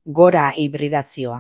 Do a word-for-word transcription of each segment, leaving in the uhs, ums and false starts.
Gora hibridazioa.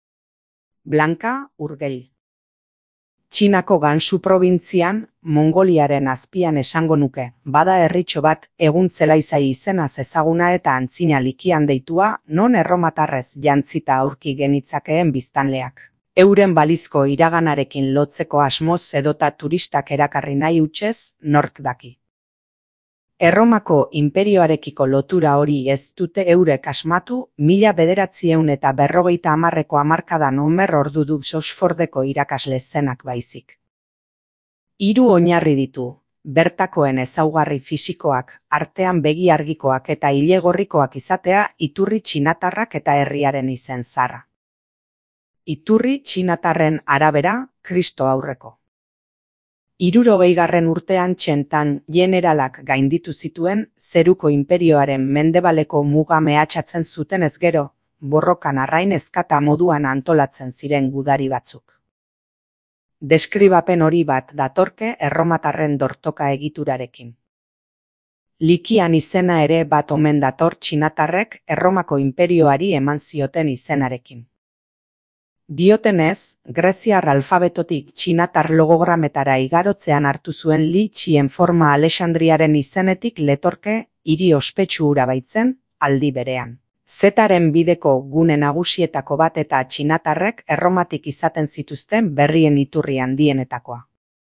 Blanka Urgell. Txinako Gansu probintzian, Mongoliaren azpian esango nuke, bada herritxo bat, egun Zelaizai izenaz ezaguna eta antzina likian deitua, non erromatarrez jantzita aurki genitzakeen biztanleak. Euren balizko iraganarekin lotzeko asmoz edota turistak erakarri nahi hutsez, nork daki. Erromako inperioarekiko lotura hori ez dute eurek asmatu, mila bederatzieun eta berrogeita hamarreko hamarkadan Homer Orduduz Oxfordeko irakasle zenak baizik. Hiru oinarri ditu, bertakoen ezaugarri fisikoak, artean begi argikoak eta ilegorrikoak izatea, iturri txinatarrak eta herriaren izen zarra. Iturri txinatarren arabera, Kristo aurreko. Hirurogeigarren urtean Txentan generalak gainditu zituen Zeruko inperioaren mendebaleko muga mehatxatzen zuten ez gero, borrokan arrain ezkata moduan antolatzen ziren gudari batzuk. Deskribapen hori bat datorke erromatarren dortoka egiturarekin. Likian izena ere bat omen dator txinatarrek Erromako inperioari eman zioten izenarekin. Diotenez, greziar alfabetotik txinatar logogrametara igarotzean hartu zuen Li Txien forma Alexandriaren izenetik letorke hiri ospetsu hura baitzen, aldi berean. Zetaren bideko gune nagusietako bat eta txinatarrek Erromatik izaten zituzten berrien iturri handienetakoa.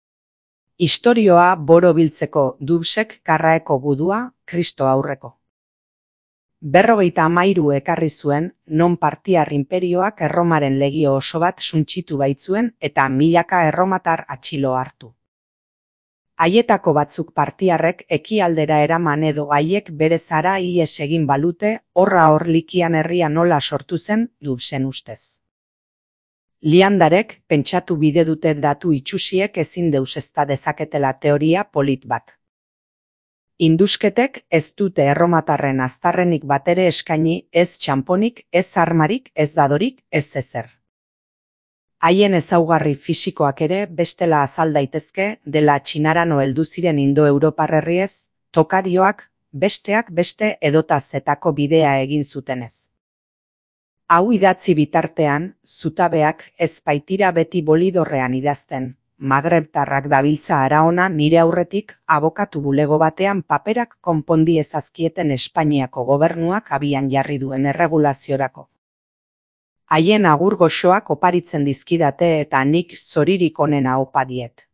Istorioa boro biltzeko Dubsek karraeko gudua, Kristo aurreko. Berrogeita hamairu ekarri zuen, non Partiar inperioak Erromaren legio oso bat suntsitu baitzuen eta milaka erromatar atxilo hartu. Haietako batzuk Partiarrek ekialdera eraman edo haiek bere zara ihes egin balute, horra hor likian herria nola sortu zen Dubsen ustez. Liandarek pentsatu bide dute datu itxusiek ezin deusezta dezaketela teoria polit bat. Indusketek ez dute erromatarren aztarrenik batere eskaini, ez txanponik, ez armarik, ez dadorik, ez ezer. Haien ezaugarri fisikoak ere bestela azal daitezke dela Txinarano heldu ziren indo-europar herriez, tokarioak, besteak beste edota zetako bidea egin zutenez. Hau idatzi bitartean, zutabeak ez baitira beti bolidorrean idazten. Magrebtarrak dabiltza araona nire aurretik abokatu bulego batean paperak konpondi ezazkieten Espainiako gobernuak abian jarri duen erregulaziorako. Haien agur goxoak oparitzen dizkidate eta nik zoririk onena opa diet.